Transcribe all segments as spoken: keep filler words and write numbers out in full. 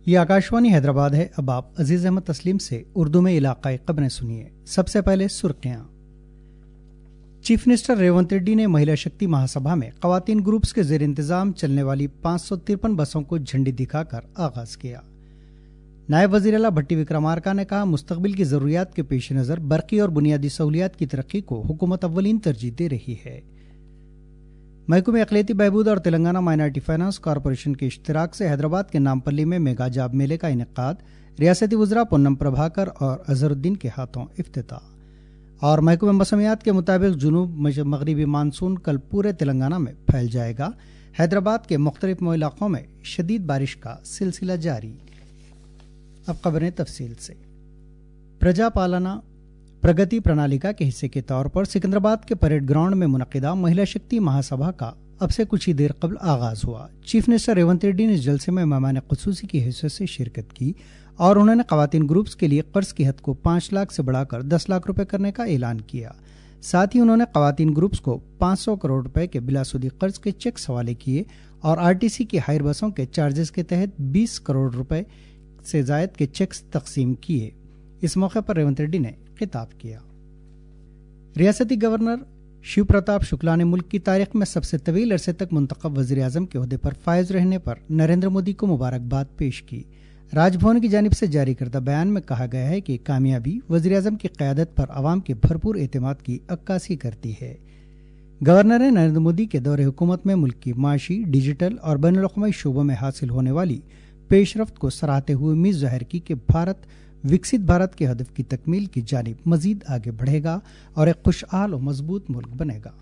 یہ آکاشوانی حیدرآباد ہے۔ اب آپ عزیز احمد تسلیم سے اردو میں علاقائی خبریں سنیے۔ سب سے پہلے سرخیاں۔ چیف منسٹر ریونت ریڈی نے مہیلا شکتی مہا سبھا میں خواتین گروپس کے زیر انتظام چلنے والی پانچ سو ترپن بسوں کو جھنڈی دکھا کر آغاز کیا۔ نائب وزیر اعلیٰ بھٹی وکرمارکا نے کہا، مستقبل کی ضروریات کے پیش نظر برقی اور بنیادی سہولیات کی ترقی کو حکومت اولین ترجیح دے رہی ہے۔ محکمہ اقلیتی بہبود اور تلنگانہ مائنارٹی فائنانس کارپوریشن کے اشتراک سے حیدرآباد کے نامپلی میں میگا جاب میلے کا انعقاد، ریاستی وزراء پونم پربھاکر اور اظہر الدین کے ہاتھوں افتتاح۔ اور محکمہ موسمیات کے مطابق جنوب مغربی مانسون کل پورے تلنگانہ میں پھیل جائے گا۔ حیدرآباد کے مختلف علاقوں میں شدید بارش کا سلسلہ جاری۔ اب خبریں تفصیل سے۔ پرجا پالنا پرگتی پرنالیکا کے حصے کے طور پر سکندرآباد کے پریڈ گراؤنڈ میں منعقدہ مہیلا شکتی مہا سبھا کا اب سے کچھ ہی دیر قبل آغاز ہوا۔ چیف منسٹر ریونت ریڈی نے اس جلسے میں مہمان خصوصی کی حیثیت سے شرکت کی اور انہوں نے خواتین گروپس کے لیے قرض کی حد کو پانچ لاکھ سے بڑھا کر دس لاکھ روپے کرنے کا اعلان کیا۔ ساتھ ہی انہوں نے خواتین گروپس کو پانچ سو کروڑ روپے کے بلا سودی قرض کے چیک حوالے کیے اور آر ٹی سی کی ہائر بسوں کے چارجز کے تحت بیس کروڑ روپے سے زائد کے چیکس تقسیم کیے۔ اس موقع پر ریونت ریڈی نے خطاب کیا۔ ریاستی گورنر شیو پرتاپ شکلا نے ملک کی تاریخ میں سب سے طویل عرصے تک منتخب وزیر اعظم کے عہدے پر فائز رہنے پر نریندر مودی کو مبارکباد پیش کی۔ راج بھون کی جانب سے جاری کردہ بیان میں کہا گیا ہے کہ کامیابی وزیر اعظم کی قیادت پر عوام کے بھرپور اعتماد کی عکاسی کرتی ہے۔ گورنر نے نریندر مودی کے دور حکومت میں ملک کی معاشی، ڈیجیٹل اور بین الاقوامی شعبوں میں حاصل ہونے والی پیش رفت کو سراہتے ہوئے امید ظاہر کی کہ بھارت وکست بھارت کے ہدف کی تکمیل کی جانب مزید آگے بڑھے گا اور ایک خوشحال و مضبوط ملک بنے گا۔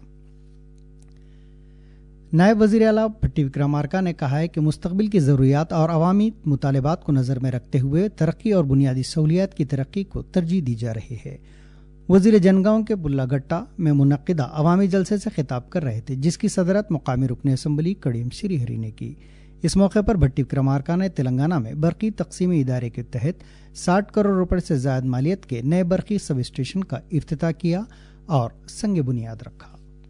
نائب وزیر اعلیٰ بھٹی وکرمارکا نے کہا ہے کہ مستقبل کی ضروریات اور عوامی مطالبات کو نظر میں رکھتے ہوئے ترقی اور بنیادی سہولیات کی ترقی کو ترجیح دی جا رہی ہے۔ وزیر جنگاؤں کے بلا گٹا میں منعقدہ عوامی جلسے سے خطاب کر رہے تھے، جس کی صدارت مقامی رکن اسمبلی کڑیم شری ہری نے کی۔ اس موقع پر بھٹی وکرمارکا نے تلنگانہ میں برقی تقسیمی ادارے کے تحت ساٹھ کروڑ روپے سے زائد مالیت کے نئے برقی سب اسٹیشن کا افتتاح کیا اور سنگ بنیاد رکھا۔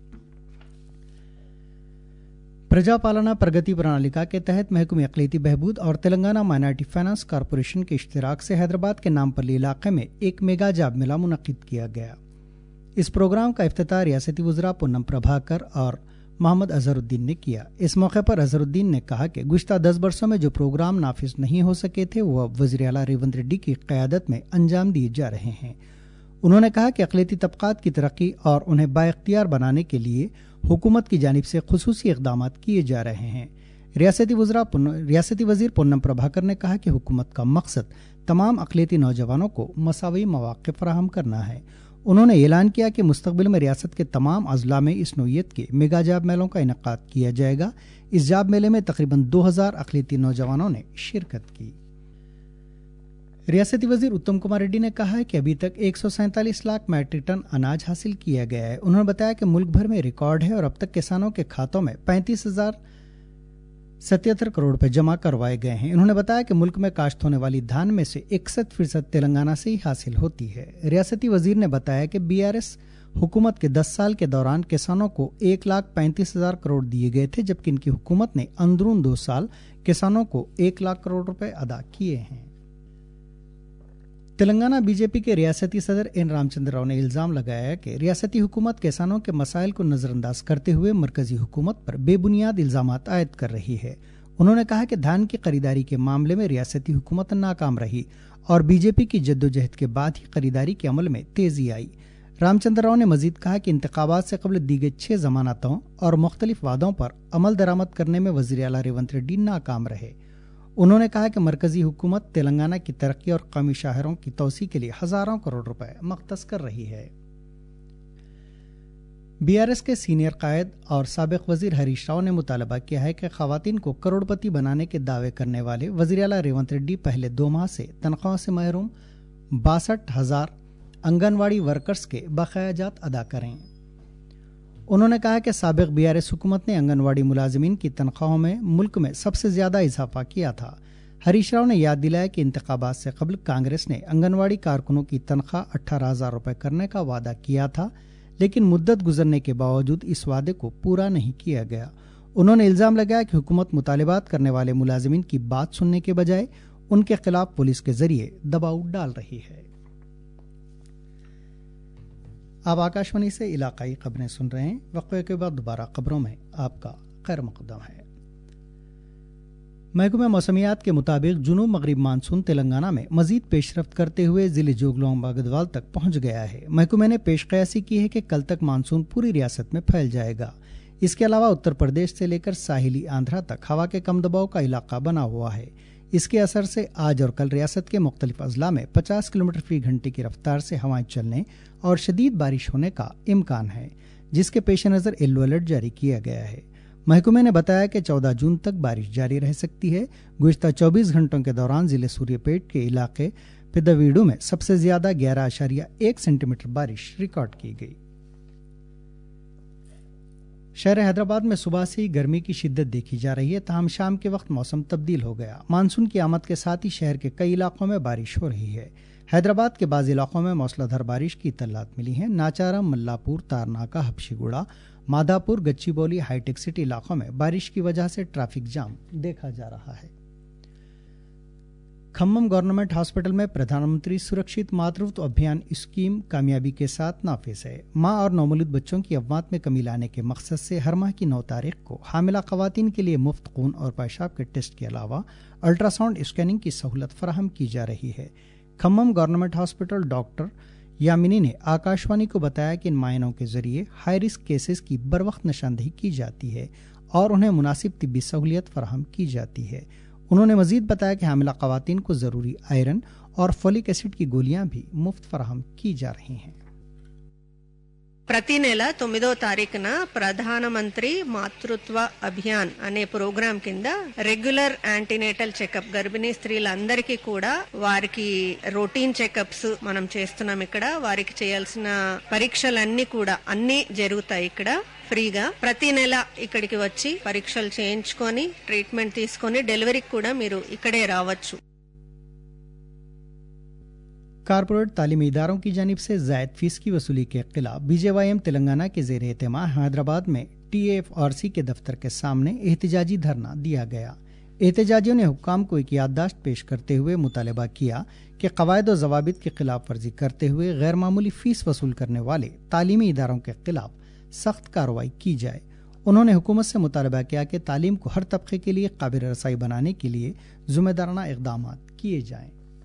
پرجا پالنا پرگتی پرنالیکا کے تحت محکمہ اقلیتی بہبود اور تلنگانہ مائنارٹی فائنانس کارپوریشن کے اشتراک سے حیدرآباد کے نامپلی علاقے میں ایک میگا جاب میلہ منعقد کیا گیا۔ اس پروگرام کا افتتاح ریاستی وزراء پونم پربھاکر اور محمد اظہر الدین نے کیا۔ اس موقع پر اظہر الدین نے کہا کہ گزشتہ دس برسوں میں جو پروگرام نافذ نہیں ہو سکے تھے وہ اب وزیر اعلیٰ ریونت ریڈی کی قیادت میں انجام دیے جا رہے ہیں۔ انہوں نے کہا کہ اقلیتی طبقات کی ترقی اور انہیں بااختیار بنانے کے لیے حکومت کی جانب سے خصوصی اقدامات کیے جا رہے ہیں۔ ریاستی وزراء ریاستی وزیر پونم پربھاکر نے کہا کہ حکومت کا مقصد تمام اقلیتی نوجوانوں کو مساوی مواقع فراہم کرنا ہے۔ انہوں نے اعلان کیا کہ مستقبل میں ریاست کے تمام اضلاع میں اس نوعیت کے میگا جاب میلوں کا انعقاد کیا جائے گا۔ اس جاب میلے میں تقریباً دو ہزار اقلیتی نوجوانوں نے شرکت کی۔ ریاستی وزیر اتم کمار ریڈی نے کہا ہے کہ ابھی تک ایک سو سینتالیس لاکھ میٹرک ٹن اناج حاصل کیا گیا ہے۔ انہوں نے بتایا کہ ملک بھر میں ریکارڈ ہے اور اب تک کسانوں کے کھاتوں میں پینتیس ہزار ستہتر کروڑ روپے جمع کروائے گئے ہیں۔ انہوں نے بتایا کہ ملک میں کاشت ہونے والی دھان میں سے اکسٹھ فیصد تلنگانہ سے ہی حاصل ہوتی ہے۔ ریاستی وزیر نے بتایا کہ بی آر ایس حکومت کے دس سال کے دوران کسانوں کو ایک لاکھ پینتیس ہزار کروڑ دیے گئے تھے، جبکہ ان کی حکومت نے اندرون دو سال کسانوں کو ایک لاکھ کروڑ روپے ادا کیے ہیں۔ تلنگانہ بی جے پی کے ریاستی صدر این رام چندر راؤ نے الزام لگایا کہ ریاستی حکومت کسانوں کے مسائل کو نظر انداز کرتے ہوئے مرکزی حکومت پر بے بنیاد الزامات عائد کر رہی ہے۔ انہوں نے کہا کہ دھان کی خریداری کے معاملے میں ریاستی حکومت ناکام رہی اور بی جے پی کی جدوجہد کے بعد ہی خریداری کے عمل میں تیزی آئی۔ رام چندر راؤ نے مزید کہا کہ انتخابات سے قبل دی گئی چھ ضمانتوں اور مختلف وعدوں پر عمل درآمد کرنے میں وزیر اعلیٰ ریونت ریڈی ناکام رہے۔ انہوں نے کہا کہ مرکزی حکومت تلنگانہ کی ترقی اور قومی شاہراہوں کی توسیع کے لیے ہزاروں کروڑ روپے مختص کر رہی ہے۔ بی آر ایس کے سینئر قائد اور سابق وزیر ہریش راؤ نے مطالبہ کیا ہے کہ خواتین کو کروڑ پتی بنانے کے دعوے کرنے والے وزیر اعلیٰ ریونت ریڈی پہلے دو ماہ سے تنخواہوں سے محروم باسٹھ ہزار آنگن واڑی ورکرز کے بقایا جات ادا کریں۔ انہوں نے کہا کہ سابق بی آر ایس حکومت نے آنگن واڑی ملازمین کی تنخواہوں میں ملک میں سب سے زیادہ اضافہ کیا تھا۔ ہریش راؤ نے یاد دلایا کہ انتخابات سے قبل کانگریس نے آنگن واڑی کارکنوں کی تنخواہ اٹھارہ ہزار روپے کرنے کا وعدہ کیا تھا، لیکن مدت گزرنے کے باوجود اس وعدے کو پورا نہیں کیا گیا۔ انہوں نے الزام لگایا کہ حکومت مطالبات کرنے والے ملازمین کی بات سننے کے بجائے ان کے خلاف پولیس کے ذریعے دباؤ ڈال رہی ہے۔ آپ آکاشوانی سے علاقائی خبریں سن رہے ہیں۔ وقفے کے بعد دوبارہ خبروں میں آپ کا خیر مقدم ہے۔ محکمہ موسمیات کے مطابق جنوب مغرب مانسون تلنگانہ میں مزید پیش رفت کرتے ہوئے ضلع جوگلام گدوال تک پہنچ گیا ہے۔ محکمہ نے پیش قیاسی کی ہے کہ کل تک مانسون پوری ریاست میں پھیل جائے گا۔ اس کے علاوہ اتر پردیش سے لے کر ساحلی آندھرا تک ہوا کے کم دباؤ کا علاقہ بنا ہوا ہے۔ اس کے اثر سے آج اور کل ریاست کے مختلف اضلاع میں پچاس کلومیٹر فی گھنٹے کی رفتار سے ہوائیں چلنے اور شدید بارش ہونے کا امکان ہے، جس کے پیش نظر یلو الرٹ جاری کیا گیا ہے۔ محکمے نے بتایا کہ چودہ جون تک بارش جاری رہ سکتی ہے۔ گزشتہ چوبیس گھنٹوں کے دوران ضلع سوریہ پیٹ کے علاقے پدویڈو میں سب سے زیادہ گیارہ اشاریہ ایک سینٹی میٹر بارش ریکارڈ کی گئی۔ شہر حیدرآباد میں صبح سے ہی گرمی کی شدت دیکھی جا رہی ہے، تاہم شام کے وقت موسم تبدیل ہو گیا۔ مانسون کی آمد کے ساتھ ہی شہر کے کئی علاقوں میں بارش ہو رہی ہے۔ حیدرآباد کے بعض علاقوں میں موسلا دھار بارش کی اطلاعات ملی ہیں۔ ناچارم، ملاپور، تارناکہ، حبشی گوڑا، مادھاپور، گچی بولی، ہائی ٹیک سٹی علاقوں میں بارش کی وجہ سے ٹریفک جام دیکھا جا رہا ہے۔ کھمم گورنمنٹ ہاسپٹل میں پردھان منتری سرکشت ماترتو ابھیان اسکیم کامیابی کے ساتھ نافذ ہے۔ ماں اور نومولود بچوں کی اموات میں کمی لانے کے مقصد سے ہر ماہ کی نو تاریخ کو حاملہ خواتین کے لیے مفت خون اور پیشاب کے ٹیسٹ کے علاوہ الٹرا ساؤنڈ اسکیننگ کی سہولت فراہم کی جا رہی ہے۔ Khammam government hospital doctor Yamini نے آکاشوانی کو بتایا کہ ان معائنوں کے ذریعے ہائی رسک کیسز کی بروقت نشاندہی کی جاتی ہے اور انہیں مناسب طبی سہولیت فراہم کی جاتی ہے۔ انہوں نے مزید بتایا کہ حاملہ خواتین کو ضروری آئرن اور فولک ایسڈ کی گولیاں بھی مفت فراہم کی جا رہی ہیں۔ ప్రతి నెల తొమ్మిదో తారీఖున ప్రధాన మంత్రి మాతృత్వ అభియాన్ అనే ప్రోగ్రాం కింద రెగ్యులర్ యాంటీనేటల్ చెకప్ గర్భిణీ స్త్రీలందరికీ కూడా వారికి రొటీన్ చెకప్స్ మనం చేస్తున్నాం। ఇక్కడ వారికి చేయాల్సిన పరీక్షలన్నీ కూడా అన్ని జరుగుతాయి ఇక్కడ ఫ్రీగా। ప్రతి నెల ఇక్కడికి వచ్చి పరీక్షలు చేయించుకొని ట్రీట్మెంట్ తీసుకొని డెలివరీకి కూడా మీరు ఇక్కడే రావచ్చు। کارپوریٹ تعلیمی اداروں کی جانب سے زائد فیس کی وصولی کے خلاف B J Y M Telangana کے زیر اہتمام حیدرآباد میں ٹی ایف آر سی کے دفتر کے سامنے احتجاجی دھرنا دیا گیا۔ احتجاجیوں نے حکام کو ایک یادداشت پیش کرتے ہوئے مطالبہ کیا کہ قواعد و ضوابط کی خلاف ورزی کرتے ہوئے غیر معمولی فیس وصول کرنے والے تعلیمی اداروں کے خلاف سخت کارروائی کی جائے۔ انہوں نے حکومت سے مطالبہ کیا کہ تعلیم کو ہر طبقے کے لیے قابل رسائی بنانے کے لیے ذمہ دارانہ اقدامات کیے جائیں۔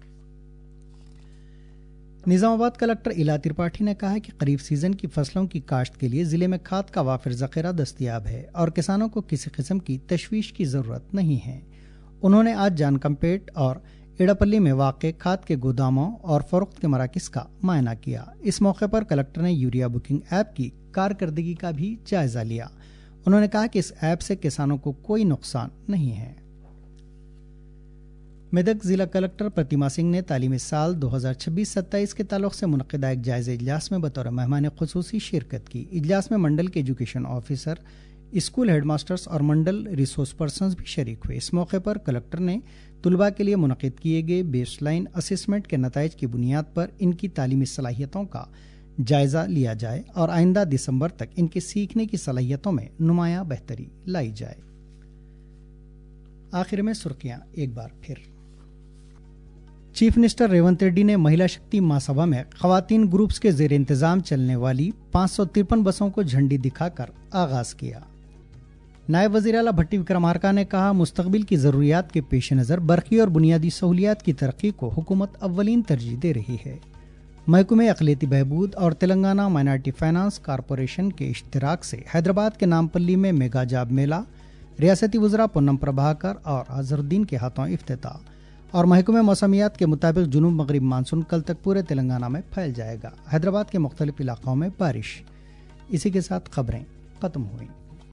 نظام آباد کلکٹر الا ترپاٹھی نے کہا کہ خریف سیزن کی فصلوں کی کاشت کے لیے ضلع میں کھاد کا وافر ذخیرہ دستیاب ہے اور کسانوں کو کسی قسم کی تشویش کی ضرورت نہیں ہے۔ انہوں نے آج جان کمپیٹ اور ایڑاپلی میں واقع کھاد کے گوداموں اور فروخت کے مراکز کا معائنہ کیا۔ اس موقع پر کلکٹر نے یوریا بکنگ ایپ کی کارکردگی کا بھی جائزہ لیا۔ انہوں نے کہا کہ اس ایپ سے کسانوں کو کوئی نقصان نہیں ہے۔ میدک ضلع کلکٹر پرتیما سنگھ نے تعلیمی سال دو ہزار چھبیس ستائیس کے تعلق سے منعقدہ ایک جائزہ اجلاس میں بطور مہمان خصوصی شرکت کی۔ اجلاس میں منڈل کے education officer, school headmasters اور منڈل ریسورس پرسنز بھی شریک ہوئے۔ اس موقع پر کلکٹر نے طلباء کے لیے منعقد کیے گئے بیس لائن اسسمنٹ کے نتائج کی بنیاد پر ان کی تعلیمی صلاحیتوں کا جائزہ لیا جائے اور آئندہ دسمبر تک ان کے سیکھنے کی صلاحیتوں میں نمایاں بہتری لائی جائے۔ آخر میں سرخیاں ایک بار پھر۔ چیف منسٹر ریونت ریڈی نے مہیلا شکتی مہاسبھا میں خواتین گروپس کے زیر انتظام چلنے والی پانچ سو ترپن بسوں کو جھنڈی دکھا کر آغاز کیا۔ نائب وزیر اعلیٰ بھٹی وکرمارکا نے کہا، مستقبل کی ضروریات کے پیش نظر برقی اور بنیادی سہولیات کی ترقی کو حکومت اولین ترجیح دے رہی ہے۔ محکمہ اقلیتی بہبود اور تلنگانہ مائنارٹی فائنانس کارپوریشن کے اشتراک سے حیدرآباد کے نامپلی میں میگا جاب میلہ ریاستی وزراء پونم پربھاکر اور اظہر الدین کے ہاتھوں افتتاح۔ اور محکمہ موسمیات کے مطابق جنوب مغرب مانسون کل تک پورے تلنگانہ میں پھیل جائے گا۔ حیدرآباد کے مختلف علاقوں میں بارش۔ اسی کے ساتھ خبریں ختم ہوئیں۔